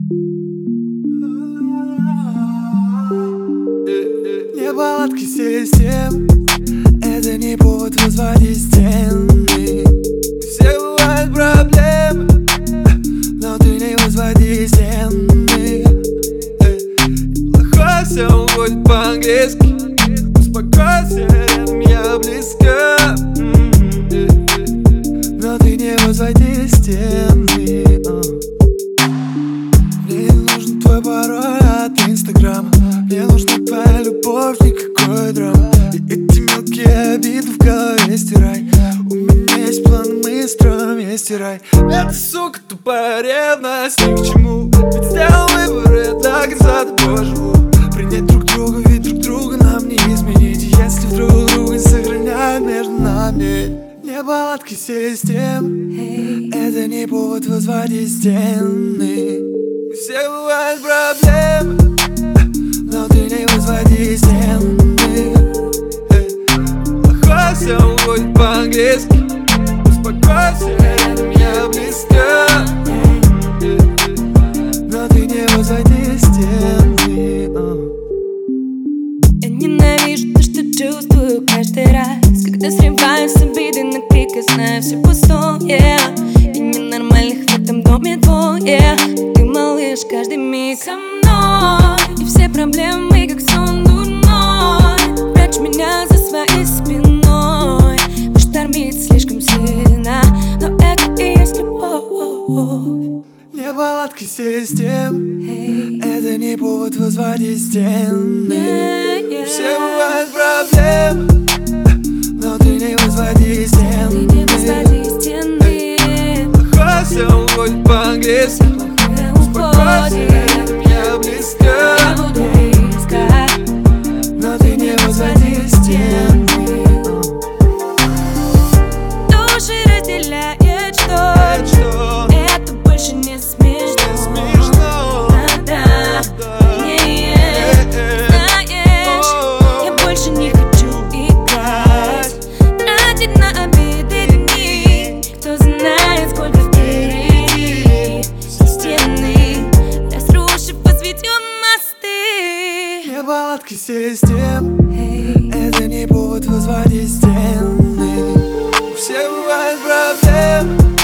Неполадки систем — это не повод возводить стены. Все бывают проблемы, но ты не возводи стены. Плохое все будет по-английски. Успокойся, рядом я близко. Но ты не возводи стены. Мне не нужен твой пароль от Инстаграма. Мне нужна твоя любовь, никакой драмы. И эти мелкие обиды в голове стирай. У меня есть план, мы строим весь рай. Эта сука тупая ревность ни к чему. Ведь сделал выбор, я так и за тобой живу. Принять друг друга, ведь друг друга нам не изменить. Если вдруг друга не сохраняют между нами. Неполадки систем — это не повод возводить стены. Все бывают проблемы, но ты не возводи стены. Плохое все будет по-английски. Успокойся, рядом я близко. Но ты не возводи стены. Я ненавижу то, что чувствую каждый раз, когда срываюсь с обиды на крик, я знаю, все пустое. И ненормальных в этом доме двое. Ты, малыш, каждый миг со мной. И все проблемы, как сон дурной. Прячь меня за своей спиной. Пусть штормит слишком сильно, но это и есть любовь. Неполадки систем — это не повод возводить стены. Все бывают проблемы, но ты не возводи стены. Плохое все будет по-английски. Успокойся, рядом я близко. Но ты не возводи стены. Души разделяет, что это больше не смешно. Да, знаешь, я больше не хочу играть, тратить на обиды дни. Кто знает, сколько впереди. Все стены разрушив, возведем мосты. Неполадки систем — это не повод возводить стены. Все бывают проблемы,